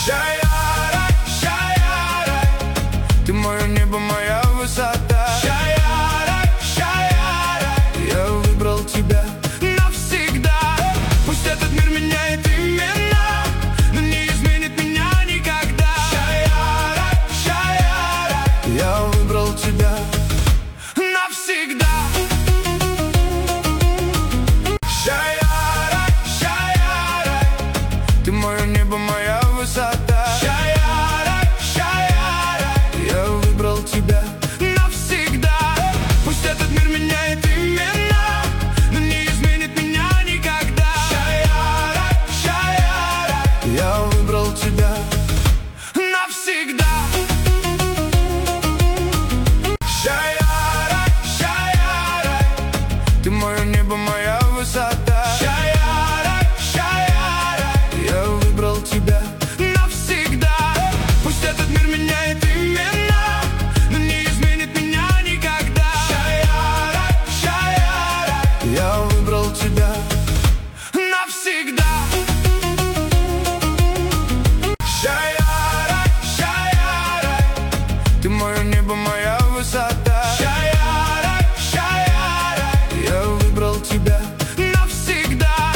Шаяра, шаяра, ты мое небо, моя высота. Шаяра, шаяра, я выбрал тебя навсегда. Пусть этот мир меняет имена, но не изменит меня никогда. Шаяра, шаяра, я выбрал тебя навсегда. Шаяра, шаяра, ты мое небо, моя высота. Шаяра, шаяра, я выбрал тебя навсегда. Пусть этот мир меняет имена, но не изменит меня никогда. Шаяра, шаяра, я выбрал тебя навсегда. Шаяра, шаяра, ты мое небо, моя высота. Шаяра, шаяра, я выбрал тебя навсегда. Пусть этот мир меняет имена, но не изменит меня никогда. Шаяра, шаяра, я выбрал тебя навсегда. Шаяра, шаяра, ты мое небо, моя высота.